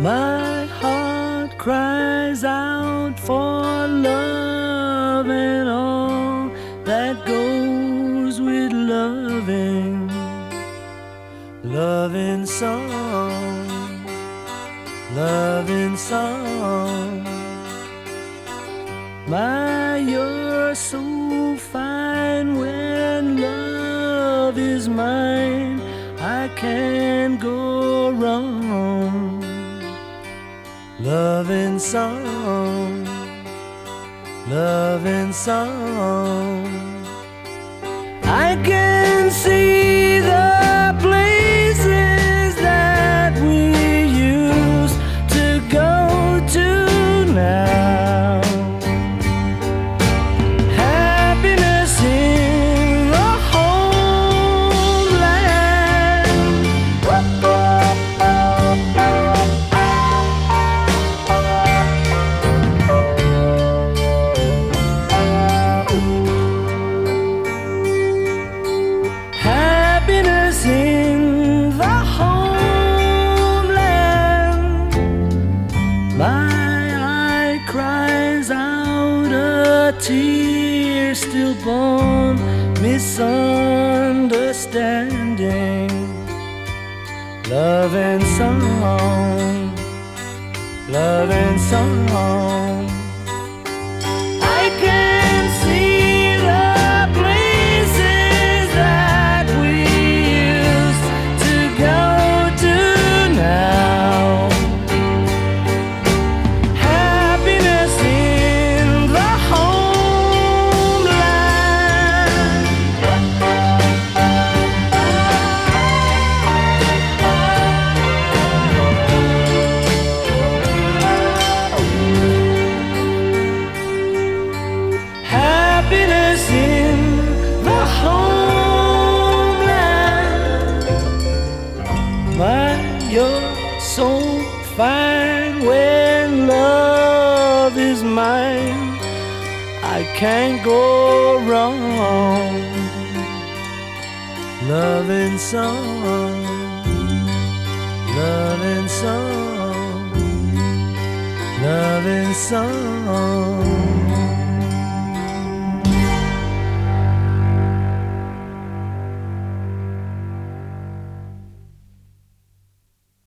My heart cries out for love and all that goes with loving. Loving song, loving song. My, you're so fine when love is mine. I can't go wrong. Loving song, loving song. I can see the places that we used to go to now. Happiness in the homeland. Happiness in the homeland. My eye cries out a tear stillborn misunderstanding. Love and song, love and song. I can see the places that we used to go to now. Happiness in the homeland. Happiness in the homeland. My, you're so fine when love is mine. I can't go wrong. Loving song, loving song, loving song.